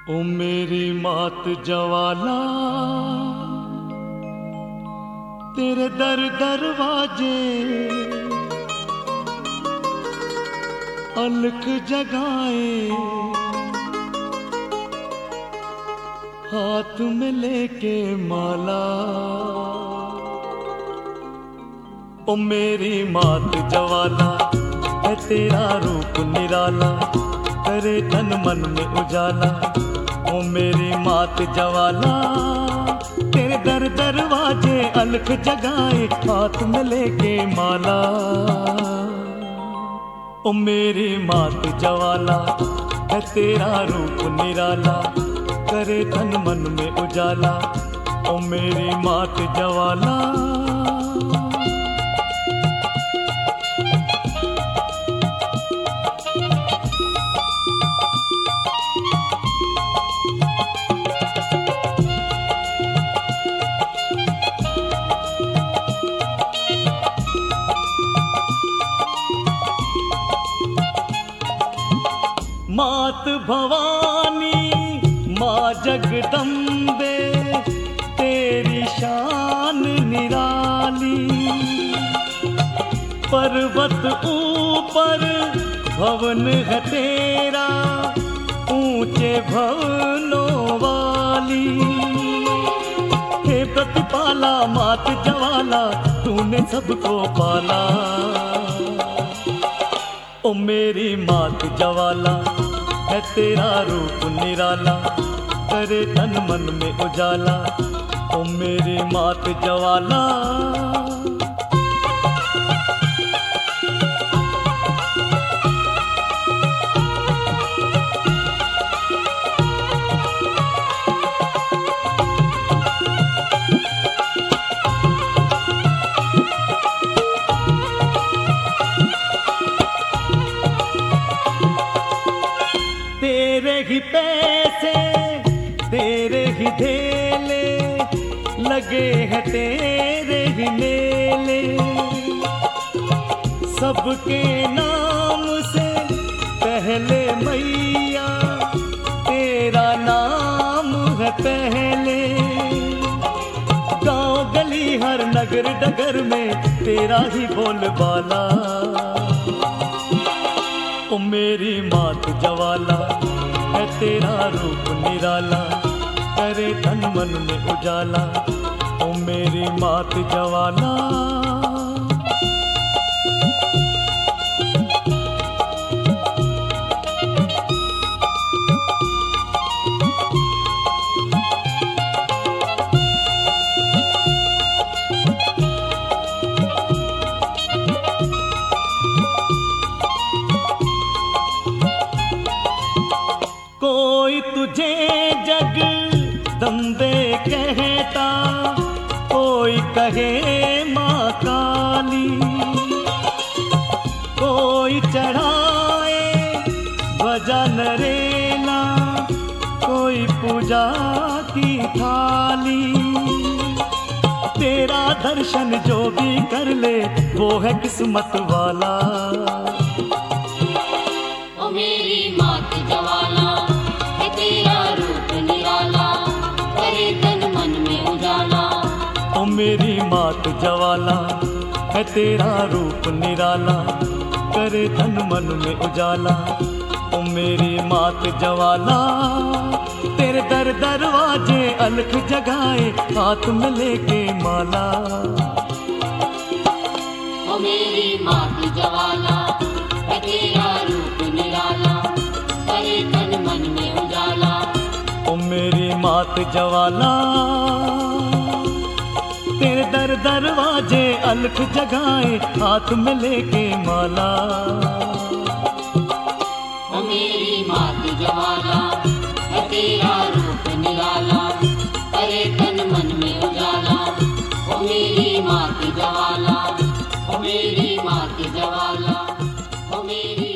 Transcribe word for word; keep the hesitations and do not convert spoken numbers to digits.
ओ मेरी मात जवाला, तेरे दर दरवाजे अलख जगाए, हाथ में लेके माला। ओ मेरी मात जवाला है तेरा रूप निराला, करे तन मन में उजाला। ओ मेरी मात जवाला, तेरे दर दरवाजे अलख जगाए, हाथ में लेके माला। ओ मेरी मात जवाला है तेरा रूप निराला, करे तन मन में उजाला। ओ मेरी मात जवाला, मात भवानी माँ जगदम्बे तेरी शान निराली। पर्वत ऊपर भवन है तेरा, ऊंचे भवनों वाली। हे प्रतिपाला मात जवाला, तूने सबको पाला। ओ मेरी मात जवाला है तेरा रूप निराला, करे तन मन में उजाला। ओ मेरी मात जवाला, तेरे ही पैसे तेरे ही धेले, लगे हैं तेरे ही मेले। सबके नाम से पहले मैया, तेरा नाम है पहले। गांव गली हर नगर डगर में तेरा ही बोलबाला। ओ मेरी मात जवाला है तेरा रूप निराला, करे तन मन में उजाला। ओ मेरी मात जवाला, कोई तुझे जगदम्बे कहता, कोई कहे माँ काली। कोई चढ़ाए ध्वजा नरेला, कोई पूजा की थाली। तेरा दर्शन जो भी कर ले, वो है किस्मत वाला। ओ मेरी मात जवाला है तेरा रूप निराला, करे तन मन में उजाला। ओ मेरी मात जवाला है तेरा रूप निराला, करे तन मन में उजाला। ओ मेरी मात जवाला, तेरे दर दरवाजे अलख जगाए, हाथ में लेके माला। ओ मेरी मात जवाला है तेरा रूप निराला, करे तन मन में उजाला। ओ मेरी मात जवाला, तेरे दर दरवाजे अलख जगाए, हाथ में लेके माला। ओ मेरी मात जवाला है तेरा रूप निराला, करे तन मन में उजाला। ओ मेरी मात जवाला, ओ मेरी मात जवाला, ओ मेरी